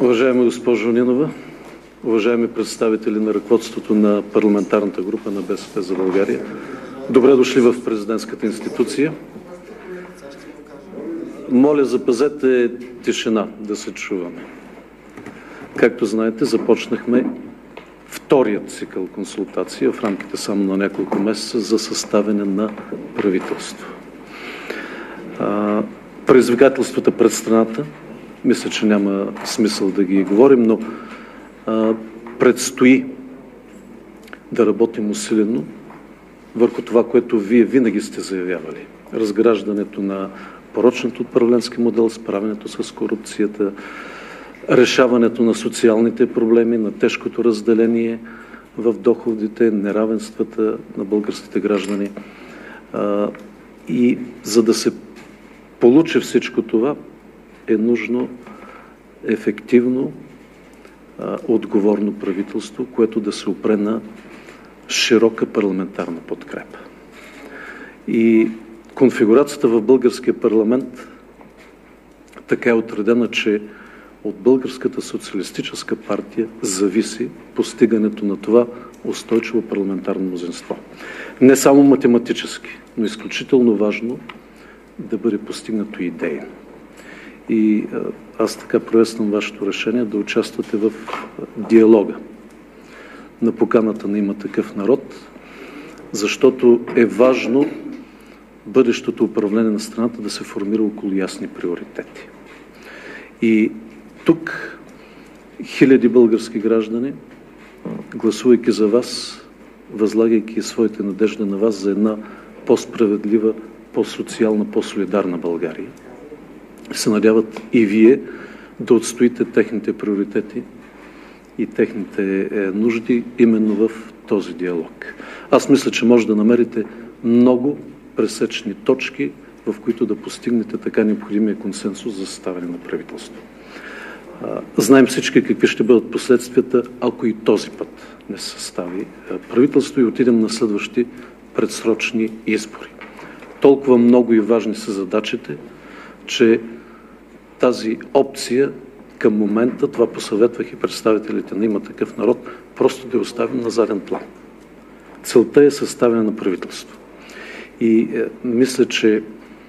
Уважаема госпожо Нинова, уважаеми представители на ръководството на парламентарната група на БСП за България, добре дошли в президентската институция. Моля, запазете тишина, да се чуваме. Както знаете, започнахме вторият цикъл консултации в рамките само на няколко месеца за съставяне на правителство. Предизвикателствата пред страната, мисля, че няма смисъл да ги говорим, но предстои да работим усилено върху това, което вие винаги сте заявявали. Разграждането на порочният управленски модел, справянето с корупцията, решаването на социалните проблеми, на тежкото разделение в доходите, неравенствата на българските граждани. И за да се получи всичко това, е нужно ефективно, отговорно правителство, което да се опре на широка парламентарна подкрепа. И конфигурацията в българския парламент така е отредена, че от Българската социалистическа партия зависи постигането на това устойчиво парламентарно мнозинство. Не само математически, но изключително важно да бъде постигнато идейно. И аз така приветствам вашето решение да участвате в диалога на поканата на „Има такъв народ“, защото е важно бъдещото управление на страната да се формира около ясни приоритети. И тук хиляди български граждани, гласувайки за вас, възлагайки своите надежди на вас за една по-справедлива, по-социална, по-солидарна България, се надяват и вие да отстоите техните приоритети и техните нужди именно в този диалог. Аз мисля, че може да намерите много пресечни точки, в които да постигнете така необходимия консенсус за съставяне на правителство. Знаем всички какви ще бъдат последствията, ако и този път не се състави правителство и отидем на следващи предсрочни избори. Толкова много и важни са задачите, че тази опция към момента, това посъветвах и представителите на „Има такъв народ“, просто да я оставим на заден план. Целта е съставяне на правителство. И мисля, че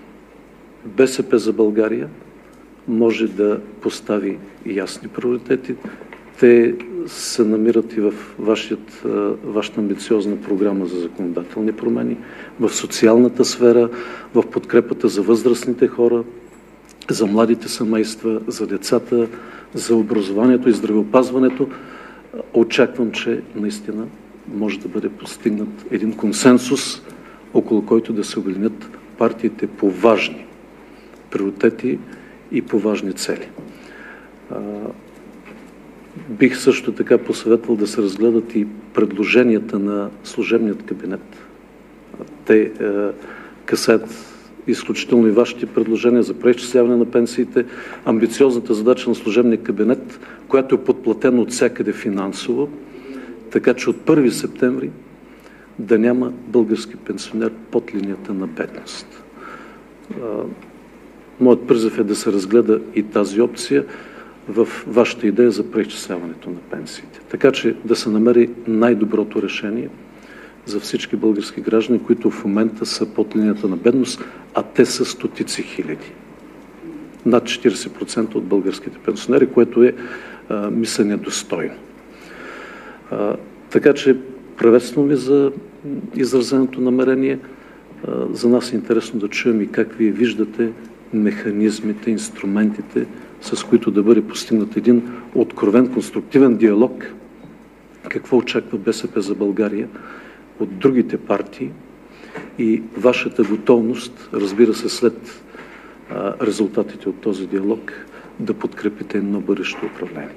БСП за България може да постави ясни приоритети. Те се намират и в вашата амбициозна програма за законодателни промени, в социалната сфера, в подкрепата за възрастните хора, за младите семейства, за децата, за образованието и здравеопазването. Очаквам, че наистина може да бъде постигнат един консенсус, около който да се обединят партиите по важни приоритети и по важни цели. Бих също така посъветвал да се разгледат и предложенията на служебният кабинет. Те касаят изключително и вашите предложения за преизчисляване на пенсиите, амбициозната задача на служебния кабинет, която е подплатена от всякъде финансово, така че от 1 септември да няма български пенсионер под линията на бедност. Моят призив е да се разгледа и тази опция в вашата идея за преизчисляването на пенсиите. Така че да се намери най-доброто решение за всички български граждани, които в момента са под линията на бедност, а те са стотици хиляди. Над 40% от българските пенсионери, което е, мисля, недостойно. Така че приветствам ви за изразеното намерение. За нас е интересно да чуем и как вие виждате механизмите, инструментите, с които да бъде постигнат един откровен, конструктивен диалог. Какво очаква БСП за България от другите партии и вашата готовност, разбира се, след резултатите от този диалог, да подкрепите едно бъдещо управление.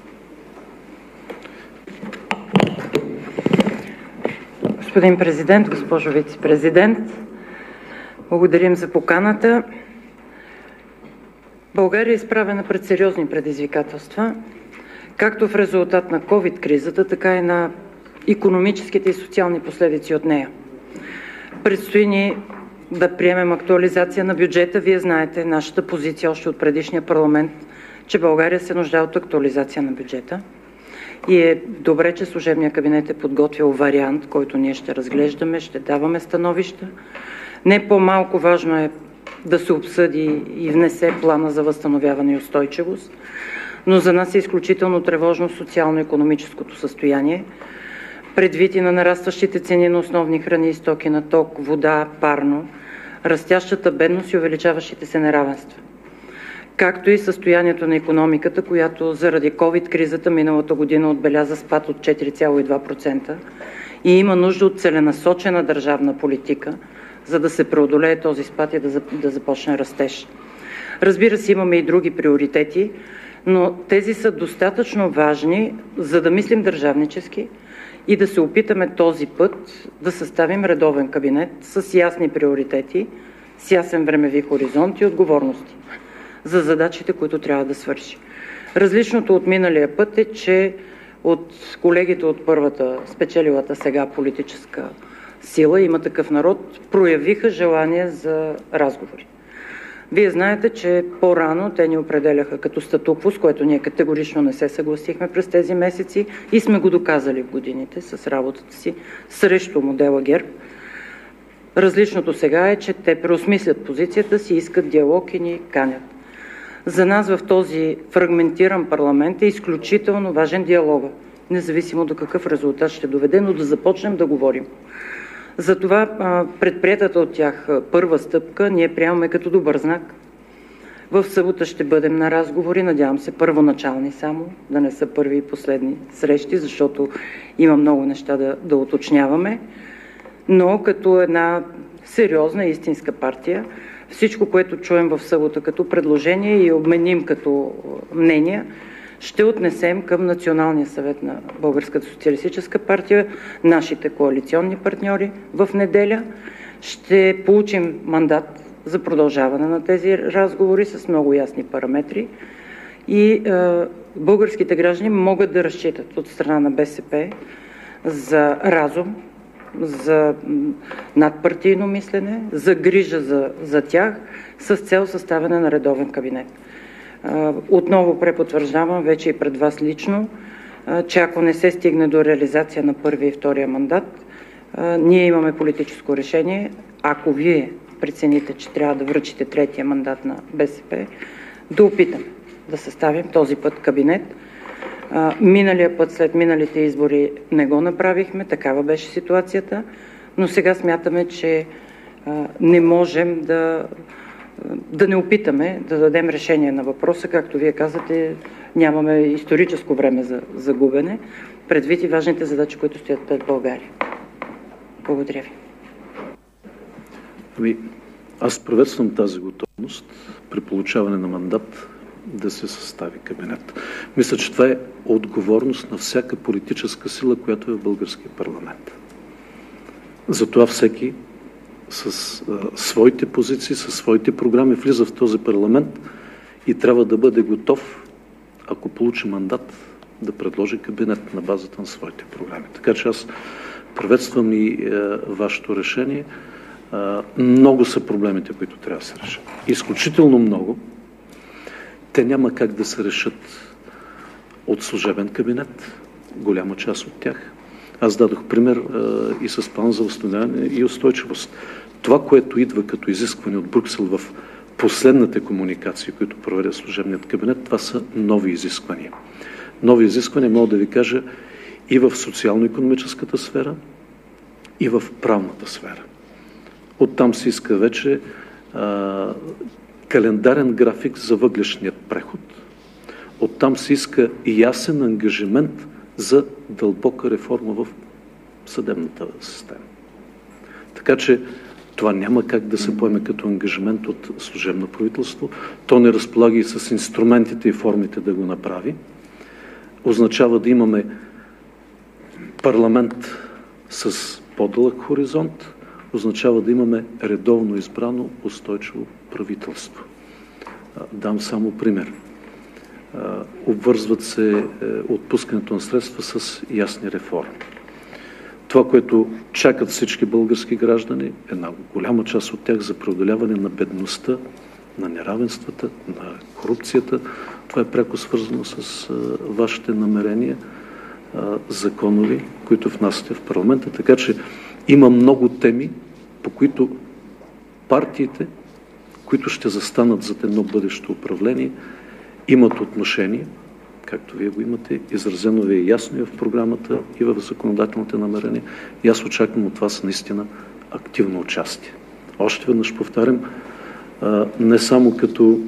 Господин президент, госпожо вицепрезидент, благодарим за поканата. България е изправена пред сериозни предизвикателства, както в резултат на COVID-кризата, така и на икономическите и социални последици от нея. Предстои ни да приемем актуализация на бюджета. Вие знаете нашата позиция още от предишния парламент, че България се нуждае от актуализация на бюджета и е добре, че служебният кабинет е подготвил вариант, който ние ще разглеждаме, ще даваме становища. Не по-малко важно е да се обсъди и внесе плана за възстановяване и устойчивост, но за нас е изключително тревожно социално-икономическото състояние, предвид и на нарастващите цени на основни храни и стоки, на ток, вода, парно, растящата бедност и увеличаващите се неравенства, както и състоянието на икономиката, която заради COVID-кризата миналата година отбеляза спад от 4,2% и има нужда от целенасочена държавна политика, за да се преодолее този спад и да започне растеж. Разбира се, имаме и други приоритети, но тези са достатъчно важни, за да мислим държавнически и да се опитаме този път да съставим редовен кабинет с ясни приоритети, с ясен времеви хоризонт и отговорности за задачите, които трябва да свърши. Различното от миналия път е, че от колегите от първата, спечелилата сега политическа сила, Има такъв народ, проявиха желание за разговори. Вие знаете, че по-рано те ни определяха като статукво, с което ние категорично не се съгласихме през тези месеци и сме го доказали в годините с работата си срещу модела ГЕРБ. Различното сега е, че те преосмислят позицията си, искат диалог и ни канят. За нас в този фрагментиран парламент е изключително важен диалога, независимо до какъв резултат ще доведе, но да започнем да говорим. Затова предприетата от тях първа стъпка ние приемаме като добър знак. В събота ще бъдем на разговори, надявам се първоначални само, да не са първи и последни срещи, защото има много неща да уточняваме, но като една сериозна и истинска партия, всичко, което чуем в събота като предложение и обменим като мнения, ще отнесем към Националния съвет на Българската социалистическа партия, нашите коалиционни партньори в неделя. Ще получим мандат за продължаване на тези разговори с много ясни параметри и българските граждани могат да разчитат от страна на БСП за разум, за надпартийно мислене, за грижа за тях с цел съставяне на редовен кабинет. Отново препотвърждавам вече и пред вас лично, че ако не се стигне до реализация на първия и втория мандат, ние имаме политическо решение, ако вие прецените, че трябва да връчите третия мандат на БСП, да опитаме да съставим този път кабинет. Миналия път, след миналите избори, не го направихме, такава беше ситуацията, но сега смятаме, че не можем да не опитаме да дадем решение на въпроса. Както вие казвате, нямаме историческо време за губене, предвид и важните задачи, които стоят пред България. Благодаря ви. Аз приветствам тази готовност при получаване на мандат да се състави кабинет. Мисля, че това е отговорност на всяка политическа сила, която е в българския парламент. Затова всеки с своите позиции, със своите програми влиза в този парламент и трябва да бъде готов, ако получи мандат, да предложи кабинет на базата на своите програми. Така че аз приветствам и вашето решение. Много са проблемите, които трябва да се решат. Изключително много. Те няма как да се решат от служебен кабинет, голяма част от тях. Аз дадох пример и с план за възстановяване и устойчивост. Това, което идва като изискване от Брюксел в последните комуникации, които проведе служебният кабинет, това са нови изисквания. Нови изисквания, мога да ви кажа, и в социално-икономическата сфера, и в правната сфера. Оттам се иска вече календарен график за въглищният преход. Оттам се иска и ясен ангажимент за дълбока реформа в съдебната система. Така че това няма как да се поеме като ангажимент от служебно правителство. То не разполага и с инструментите и формите да го направи. Означава да имаме парламент с по-дълъг хоризонт, означава да имаме редовно избрано устойчиво правителство. Дам само пример. Обвързват се отпускането на средства с ясни реформи. Това, което чакат всички български граждани, една голяма част от тях за преодоляване на бедността на неравенствата, на корупцията. Това е пряко свързано с вашите намерения законови, които внасяте в парламента. Така че има много теми, по които партиите, които ще застанат зад едно бъдещо управление, имат отношение, както вие го имате, изразено ви е ясно и в програмата, и в законодателните намерения. И аз очаквам от вас наистина активно участие. Още веднъж повтарям, не само като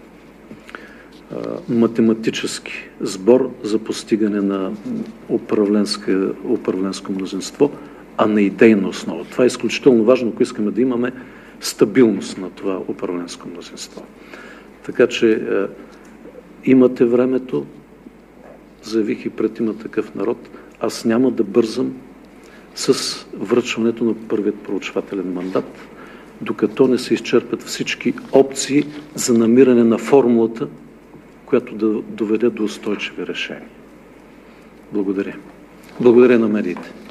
математически сбор за постигане на управленско мнозинство, а на идейна основа. Това е изключително важно, ако искаме да имаме стабилност на това управленско мнозинство. Така че имате времето, заявих и пред „Има такъв народ“, аз няма да бързам с връчването на първият проучвателен мандат, докато не се изчерпят всички опции за намиране на формулата, която да доведе до устойчиви решения. Благодаря. Благодаря на медиите.